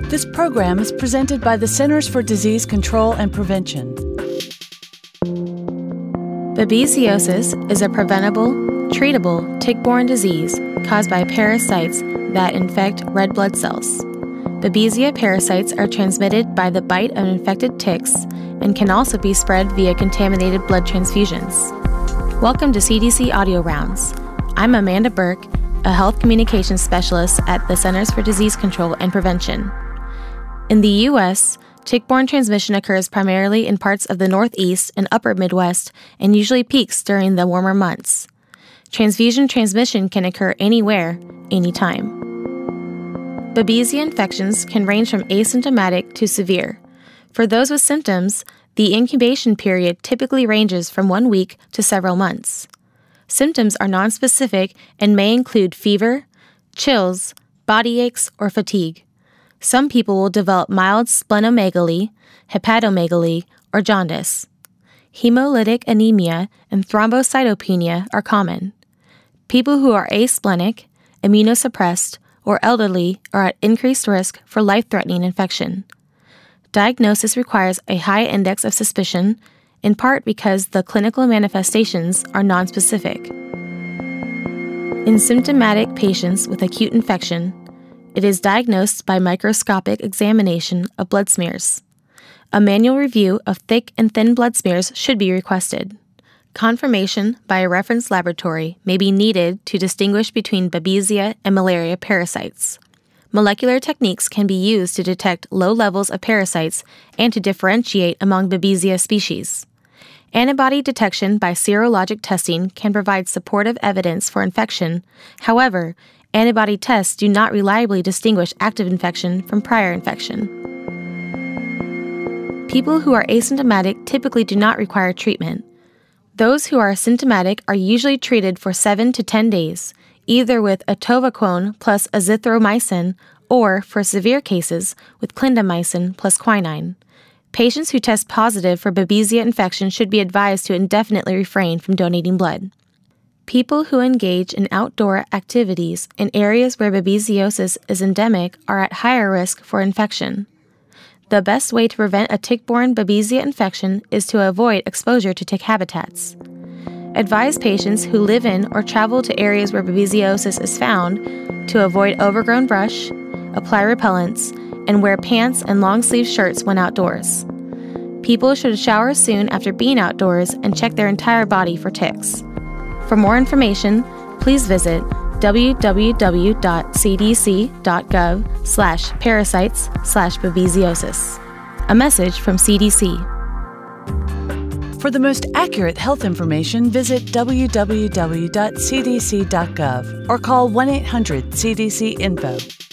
This program is presented by the Centers for Disease Control and Prevention. Babesiosis is a preventable, treatable tick-borne disease caused by parasites that infect red blood cells. Babesia parasites are transmitted by the bite of infected ticks and can also be spread via contaminated blood transfusions. Welcome to CDC Audio Rounds. I'm Amanda Burke, a health communications specialist at the Centers for Disease Control and Prevention. In the U.S., tick-borne transmission occurs primarily in parts of the Northeast and Upper Midwest and usually peaks during the warmer months. Transfusion transmission can occur anywhere, anytime. Babesia infections can range from asymptomatic to severe. For those with symptoms, the incubation period typically ranges from 1 week to several months. Symptoms are nonspecific and may include fever, chills, body aches, or fatigue. Some people will develop mild splenomegaly, hepatomegaly, or jaundice. Hemolytic anemia and thrombocytopenia are common. People who are asplenic, immunosuppressed, or elderly are at increased risk for life-threatening infection. Diagnosis requires a high index of suspicion, in part because the clinical manifestations are nonspecific. In symptomatic patients with acute infection, it is diagnosed by microscopic examination of blood smears. A manual review of thick and thin blood smears should be requested. Confirmation by a reference laboratory may be needed to distinguish between Babesia and malaria parasites. Molecular techniques can be used to detect low levels of parasites and to differentiate among Babesia species. Antibody detection by serologic testing can provide supportive evidence for infection. However, antibody tests do not reliably distinguish active infection from prior infection. People who are asymptomatic typically do not require treatment. Those who are symptomatic are usually treated for 7 to 10 days, either with atovaquone plus azithromycin or, for severe cases, with clindamycin plus quinine. Patients who test positive for Babesia infection should be advised to indefinitely refrain from donating blood. People who engage in outdoor activities in areas where babesiosis is endemic are at higher risk for infection. The best way to prevent a tick-borne Babesia infection is to avoid exposure to tick habitats. Advise patients who live in or travel to areas where babesiosis is found to avoid overgrown brush, apply repellents, and wear pants and long-sleeve shirts when outdoors. People should shower soon after being outdoors and check their entire body for ticks. For more information, please visit www.cdc.gov/parasites/babesiosis. A message from CDC. For the most accurate health information, visit www.cdc.gov or call 1-800-CDC-INFO.